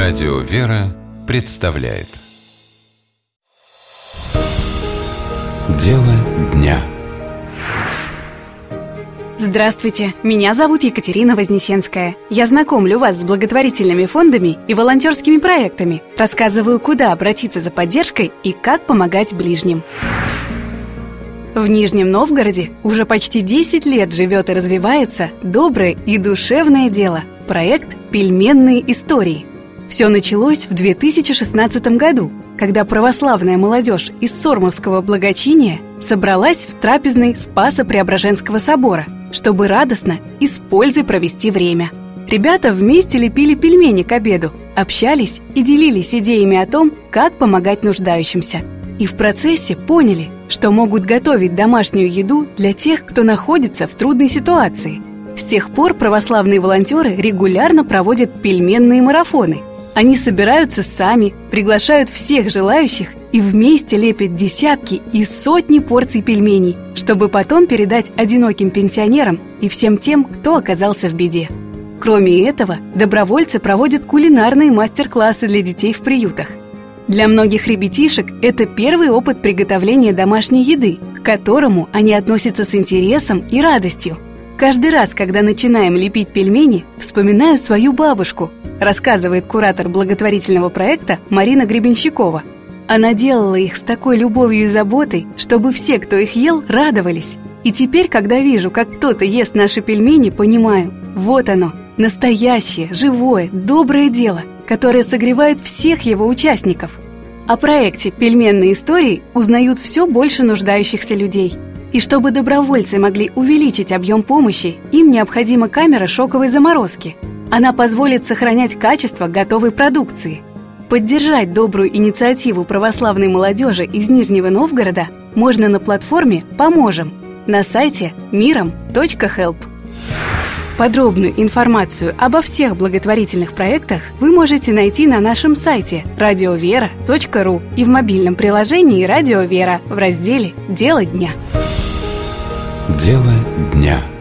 Радио «Вера» представляет Дело дня. Здравствуйте, меня зовут Екатерина Вознесенская. Я знакомлю вас с благотворительными фондами и волонтерскими проектами, рассказываю, куда обратиться за поддержкой и как помогать ближним. В Нижнем Новгороде уже почти 10 лет живет и развивается доброе и душевное дело – проект «Пельменные истории». Все началось в 2016 году, когда православная молодежь из Сормовского благочиния собралась в трапезной Спасо-Преображенского собора, чтобы радостно и с пользой провести время. Ребята вместе лепили пельмени к обеду, общались и делились идеями о том, как помогать нуждающимся. И в процессе поняли, что могут готовить домашнюю еду для тех, кто находится в трудной ситуации. С тех пор православные волонтеры регулярно проводят пельменные марафоны. Они собираются сами, приглашают всех желающих и вместе лепят десятки и сотни порций пельменей, чтобы потом передать одиноким пенсионерам и всем тем, кто оказался в беде. Кроме этого, добровольцы проводят кулинарные мастер-классы для детей в приютах. Для многих ребятишек это первый опыт приготовления домашней еды, к которому они относятся с интересом и радостью. Каждый раз, когда начинаем лепить пельмени, вспоминаю свою бабушку, рассказывает куратор благотворительного проекта Марина Гребенщикова. Она делала их с такой любовью и заботой, чтобы все, кто их ел, радовались. И теперь, когда вижу, как кто-то ест наши пельмени, понимаю, вот оно, настоящее, живое, доброе дело, которое согревает всех его участников. О проекте «Пельменные истории» узнают все больше нуждающихся людей. И чтобы добровольцы могли увеличить объем помощи, им необходима камера шоковой заморозки. Она позволит сохранять качество готовой продукции. Поддержать добрую инициативу православной молодежи из Нижнего Новгорода можно на платформе «Поможем» на сайте miram.help. Подробную информацию обо всех благотворительных проектах вы можете найти на нашем сайте radiovera.ru и в мобильном приложении «Радио Вера» в разделе «Дело дня». Дело дня.